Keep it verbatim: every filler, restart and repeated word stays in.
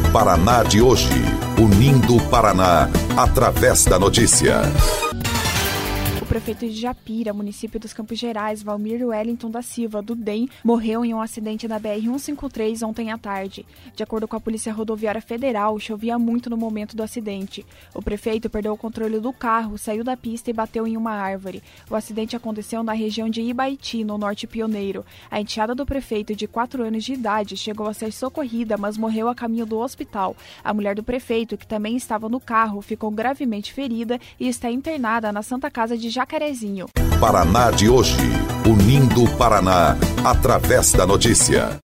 Paraná de hoje, unindo o Paraná através da notícia. O prefeito de Japira, município dos Campos Gerais, Valmir Wellington da Silva, do D E M, morreu em um acidente na B R cento e cinquenta e três ontem à tarde. De acordo com a Polícia Rodoviária Federal, chovia muito no momento do acidente. O prefeito perdeu o controle do carro, saiu da pista e bateu em uma árvore. O acidente aconteceu na região de Ibaiti, no Norte Pioneiro. A enteada do prefeito, de quatro anos de idade, chegou a ser socorrida, mas morreu a caminho do hospital. A mulher do prefeito, que também estava no carro, ficou gravemente ferida e está internada na Santa Casa de Jacarezinho. Paraná de hoje, unindo o Paraná através da notícia.